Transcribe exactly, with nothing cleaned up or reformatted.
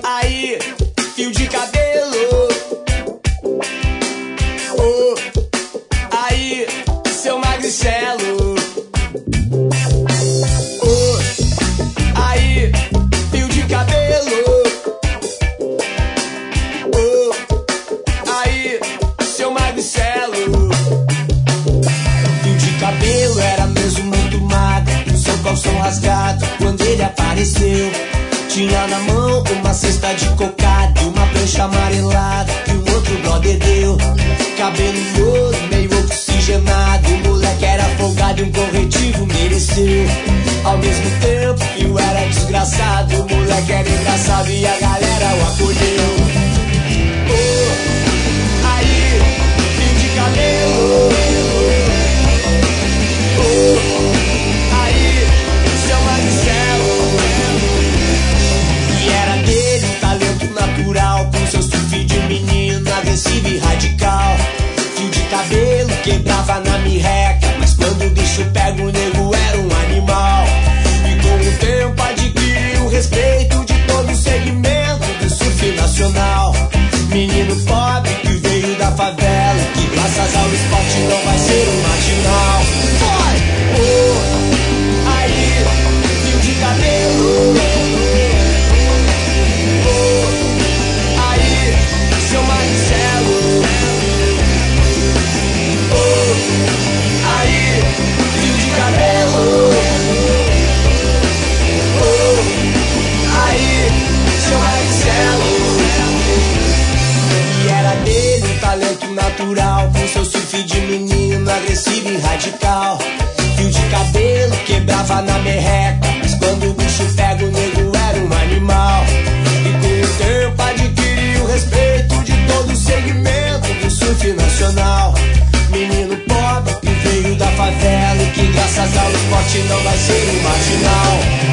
Aí, fio de cabelo. Oh, aí, seu magricelo. Oh, aí, fio de cabelo. Oh, aí, seu magricelo. Fio de cabelo era mesmo muito magro, o seu calção rasgado quando ele apareceu. Tinha na mão uma cesta de cocada e uma prancha amarelada que um outro brother deu. Cabelo louro, meio oxigenado, o moleque era folgado e um corretivo mereceu. Ao mesmo tempo que o era desgraçado, o moleque era engraçado e a galera o acolheu. Oh, aí, fio de cabelo. Oh, aí, seu magricelo. E era dele um talento natural, com seu surf de menino agressivo e radical. Fio de cabelo quebrava na mirreca, mas quando o bicho pega o nego era um animal. E com o tempo adquiriu o respeito de todo o segmento do surf nacional. Menino pobre que veio da favela, que graças ao esporte não vai ser um marginal. Foi! Oh, aí, fio de cabelo. Oh, aí, seu magricelo. Oh, aí, fio de cabelo. Oh, aí, seu magricelo. E era dele um talento natural, com seu surf de menino agressivo e radical. Fio de cabelo quebrava na merreca, mas quando o bicho pega o nego era um animal. E com o tempo adquiriu o respeito de todo o segmento do surf nacional. Menino pobre que veio da favela e que graças ao esporte não vai ser um marginal.